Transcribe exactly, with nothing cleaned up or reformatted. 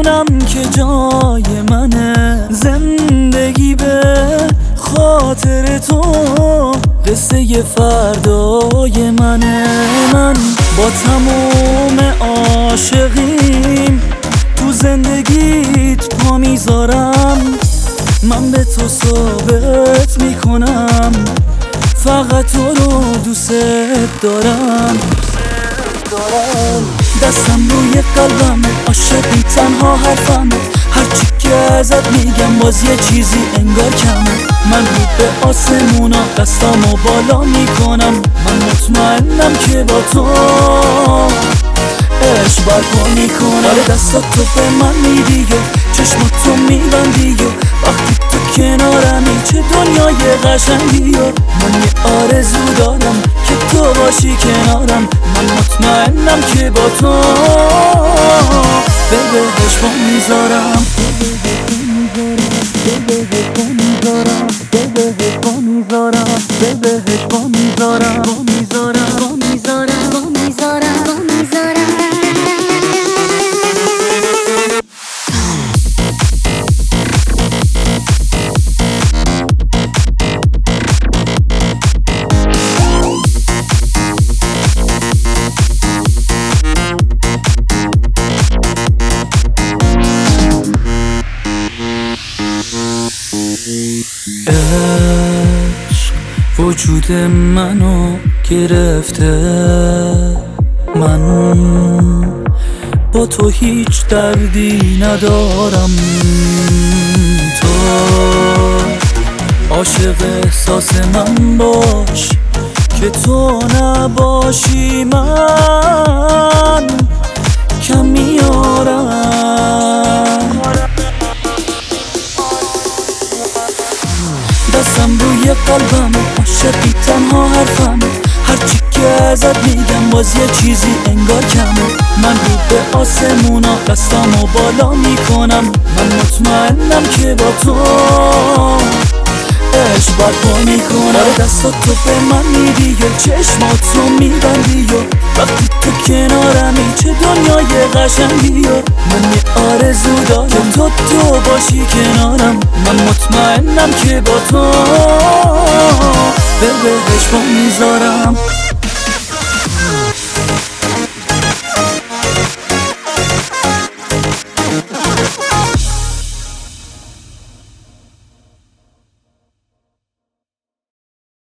میدونم که جای منه زندگی به خاطر تو، قصه فردای منه. من با تموم عاشقیم تو زندگیت پا میذارم، من به تو ثابت میکنم فقط تو رو دوست دارم. دستم روی قلبمه، عاشقی تنها حرفمه، هرچی که ازت میگم باز یه چیزی انگار کمه. من رو به آسمونا دستامو بالا میکنم، من مطمئنم که با تو عشق برپا میکنم. آره دستات تو به من میدی و چشماتو میبندی و وقتی تو کنارمی چه دنیای قشنگی و من یه آرزو دارم که تو باشی کنارم، من مطمئنم که با تو به بهش پا میذارم، به بهش پا میذارم، به بهش پا میذارم، به بهش پا میذارم، پا میذارم، پا میذارم، پا میذارم، پا میذارم. عشق وجود منو گرفته، من با تو هیچ دردی ندارم. تو عاشق احساس من باش که تو نباشی من کم میارم. دستم روی قلبمه، عاشقی تنها حرفمه، هرچی که ازت میگم باز یه چیزی انگار کمه. من رو به آسمونا دستامو بالا میکنم، من مطمئنم که با تو عشق برپا میکنم. آره دستات تو به من میدی و چشماتو میبندی و وقتی تو کنارمی چه دنیای قشنگی و من یه آرزو دارم که تو تو باشی کنارم، من مطمئنم که با تو به بهش پا میذارم.